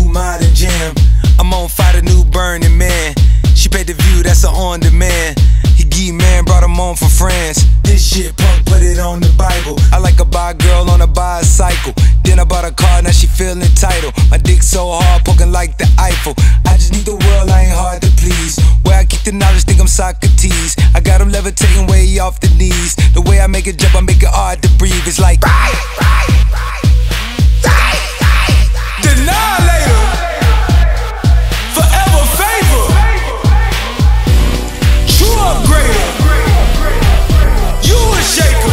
modern jam. I'm on fire, the new Burning Man. She paid the view, that's an on demand. He geek man, brought him on for France. This shit punk, put it on the Bible. I like a bi girl on a bicycle. Then I bought a car, now she feel entitled. My dick so hard, poking like the Eiffel. I just need the world, I ain't hard to please. Where I keep the knowledge, think I'm Socrates. I got him levitating way off the knees. The way I make it jump, I make it hard to breathe. It's like Denialator, forever favor, true upgrader, you a shaker,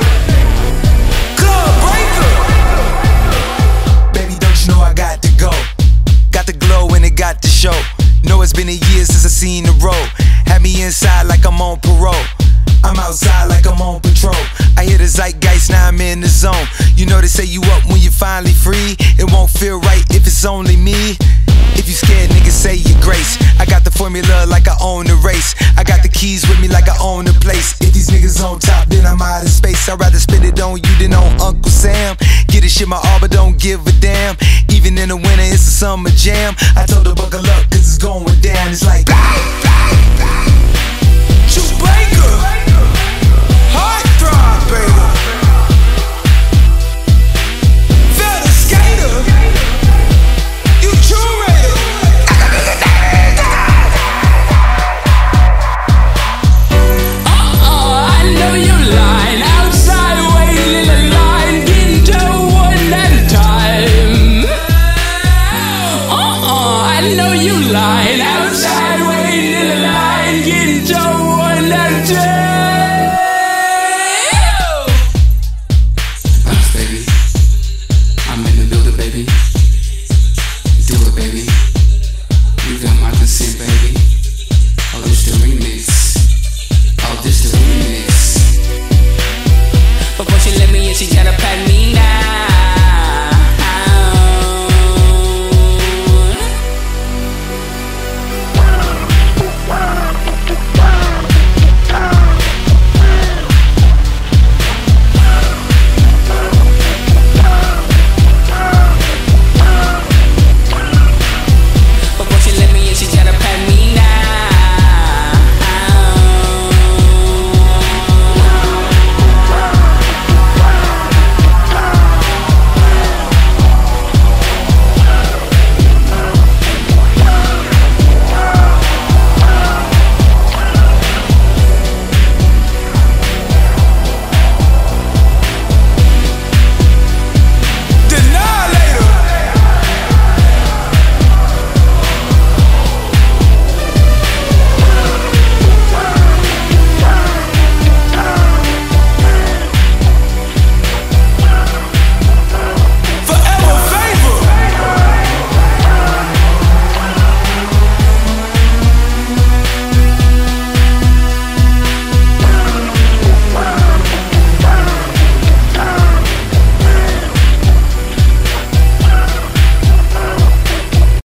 club breaker. Baby, don't you know I got to go? Got the glow and it got to show. Know it's been a year since I seen the road. Had me inside like I'm on parole. I'm outside like I'm on patrol. I hear the zeitgeist, now I'm in the zone. You know they say you up when you finally free. It won't feel right if it's only me. If you scared, niggas say your grace. I got the formula like I own the race. I got the keys with me like I own the place. If these niggas on top, then I'm out of space. I'd rather spend it on you than on Uncle Sam. Get this shit my all, but don't give a damn. Even in the winter, it's a summer jam. I told her buckle up, cause it's going down. It's like